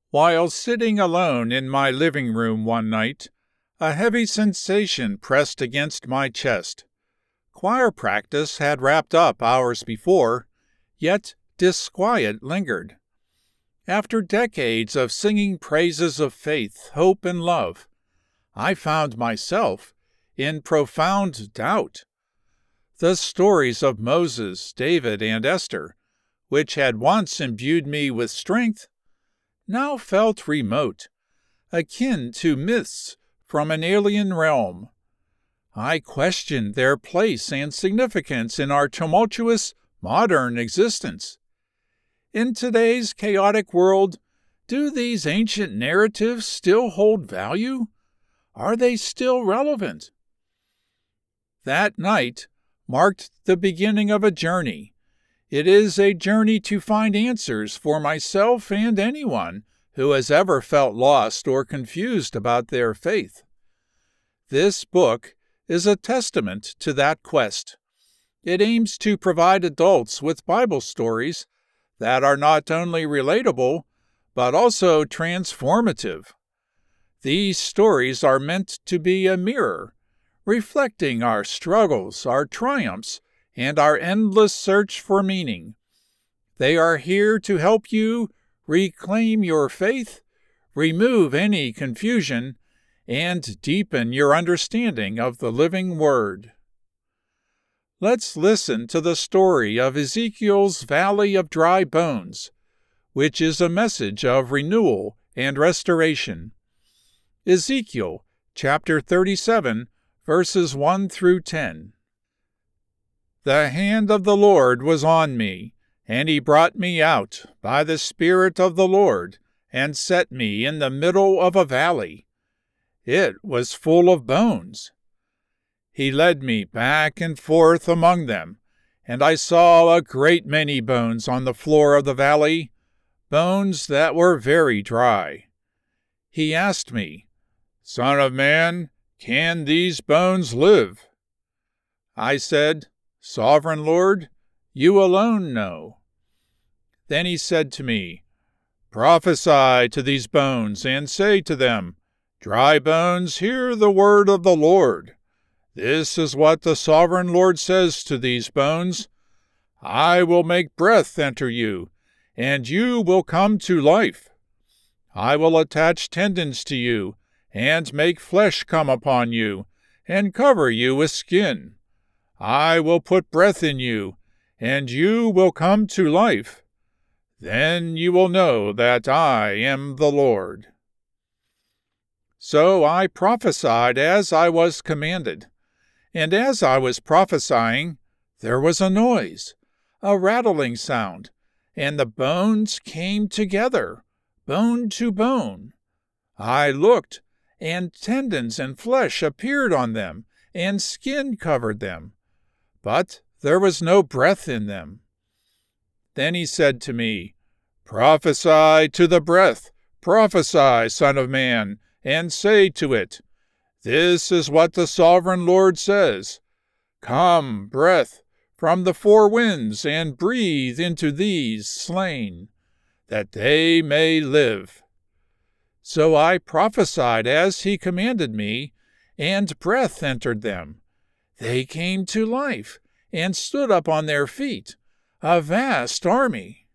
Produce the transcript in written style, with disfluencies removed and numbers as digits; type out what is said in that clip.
While sitting alone in my living room one night, a heavy sensation pressed against my chest. Choir practice had wrapped up hours before, yet disquiet lingered. After decades of singing praises of faith, hope, and love, I found myself in profound doubt. The stories of Moses, David, and Esther, which had once imbued me with strength, now felt remote, akin to myths from an alien realm. I questioned their place and significance in our tumultuous, modern existence. In today's chaotic world, do these ancient narratives still hold value? Are they still relevant? That night marked the beginning of a journey. It is a journey to find answers for myself and anyone who has ever felt lost or confused about their faith. This book is a testament to that quest. It aims to provide adults with Bible stories that are not only relatable, but also transformative. These stories are meant to be a mirror, reflecting our struggles, our triumphs, and our endless search for meaning. They are here to help you reclaim your faith, remove any confusion, and deepen your understanding of the living Word. Let's listen to the story of Ezekiel's Valley of Dry Bones, which is a message of renewal and restoration. Ezekiel chapter 37, verses 1 through 10. The hand of the Lord was on me, and he brought me out by the Spirit of the Lord, and set me in the middle of a valley. It was full of bones. He led me back and forth among them, and I saw a great many bones on the floor of the valley, bones that were very dry. He asked me, "Son of man, can these bones live?" I said, "Sovereign Lord, you alone know." Then he said to me, "Prophesy to these bones, and say to them, Dry bones, hear the word of the Lord. This is what the Sovereign Lord says to these bones. I will make breath enter you, and you will come to life. I will attach tendons to you, and make flesh come upon you, and cover you with skin. I will put breath in you, and you will come to life. Then you will know that I am the Lord." So I prophesied as I was commanded, and as I was prophesying, there was a noise, a rattling sound, and the bones came together, bone to bone. I looked, and tendons and flesh appeared on them, and skin covered them, but there was no breath in them. Then he said to me, "Prophesy to the breath, prophesy, Son of man, and say to it, This is what the Sovereign Lord says. Come, breath, from the four winds, and breathe into these slain, that they may live." So I prophesied as he commanded me, and breath entered them. They came to life, and stood up on their feet, a vast army.